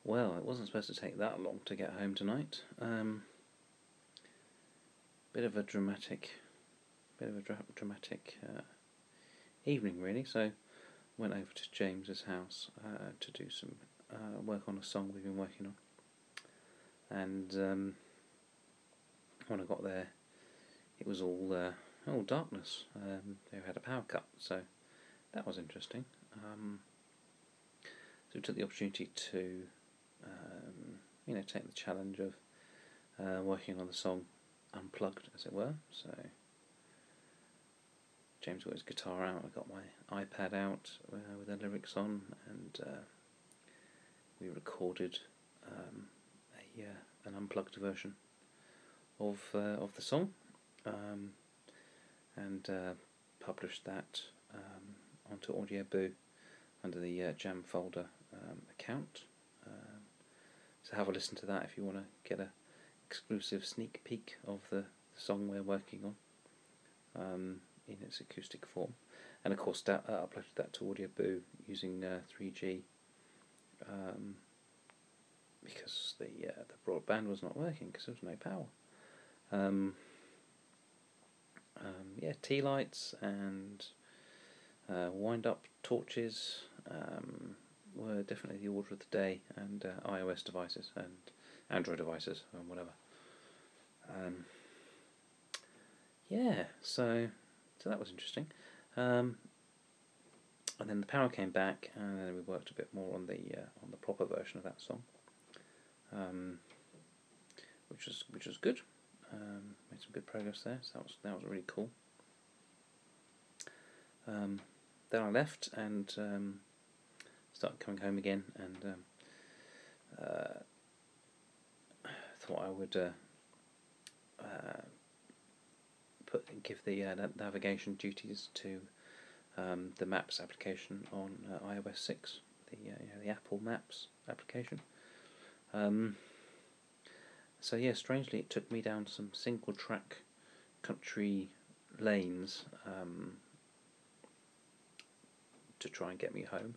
Well, it wasn't supposed to take that long to get home tonight. Bit of a dramatic evening, really. So, went over to James's house to do some work on a song we've been working on. And when I got there, it was all darkness. They had a power cut, so that was interesting. So we took the opportunity to, take the challenge of working on the song unplugged, as it were. So James got his guitar out, I got my iPad out with the lyrics on, and we recorded an unplugged version of the song, and published that onto Audioboo under the Jam Folder account. So have a listen to that if you want to get a exclusive sneak peek of the song we're working on in its acoustic form. And of course uploaded that to Audioboo using 3G because the broadband was not working because there was no power. Tea lights and wind-up torches were definitely the order of the day, and iOS devices and Android devices and whatever. So that was interesting. And then the power came back, and then we worked a bit more on the proper version of that song, which was good. Made some good progress there, so that was really cool. Then I left and started coming home again, and thought I would give the navigation duties to the Maps application on iOS 6, the Apple Maps application. Strangely, it took me down some single track country lanes to try and get me home.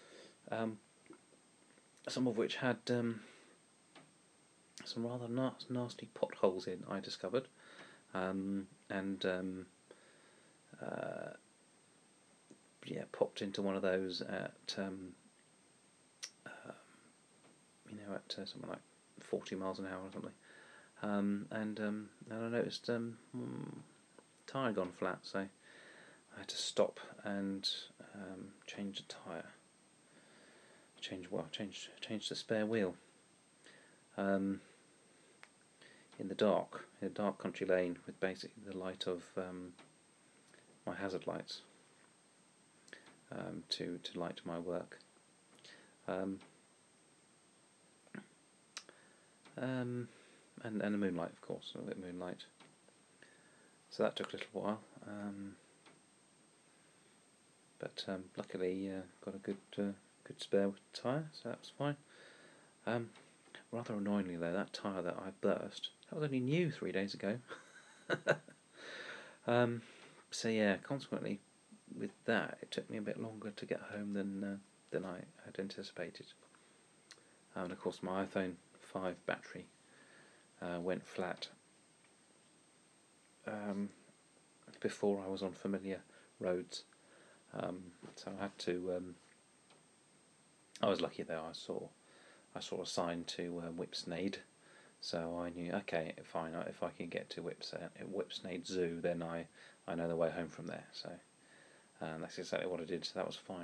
Some of which had some rather nasty potholes in, I discovered, popped into one of those at something like 40 miles an hour or something, and I noticed tyre gone flat, so I had to stop and change the tyre. Change the spare wheel. In a dark country lane with basically the light of my hazard lights to light my work. And the moonlight, of course, a bit of moonlight. So that took a little while, but luckily got a good spare tyre, so that was fine. Rather annoyingly though, that tyre that I burst, that was only new 3 days ago. Consequently, with that, it took me a bit longer to get home than I had anticipated. And of course, my iPhone 5 battery went flat before I was on familiar roads, so I had to. I was lucky though. I saw a sign to Whipsnade, so I knew, okay, fine. If I can get to Whipsnade Zoo, then I know the way home from there. So that's exactly what I did. So that was fine.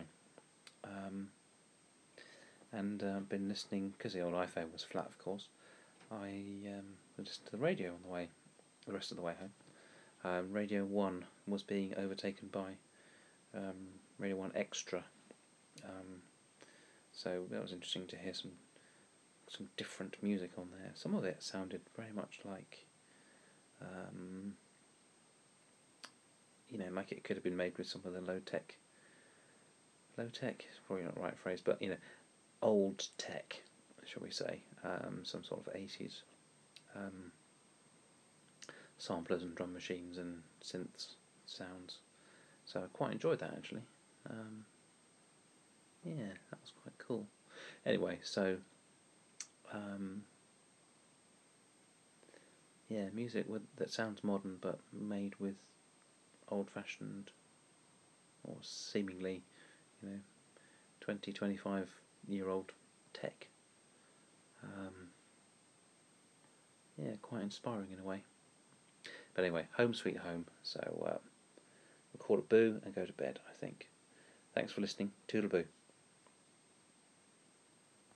And been listening, because the old iPhone was flat, of course. I listened to the radio on the rest of the way home. Radio 1 was being overtaken by Radio 1 Extra. So that was interesting to hear some different music on there. Some of it sounded very much like, like it could have been made with some of the low tech is probably not the right phrase, but old tech, shall we say, some sort of 80s samplers and drum machines and synths sounds. So I quite enjoyed that, actually. That was quite cool. Anyway, so music that sounds modern but made with old-fashioned or seemingly, 20, 25-year-old tech. Quite inspiring in a way. But anyway, home sweet home. So we'll call it boo and go to bed, I think. Thanks for listening. Toodle-boo.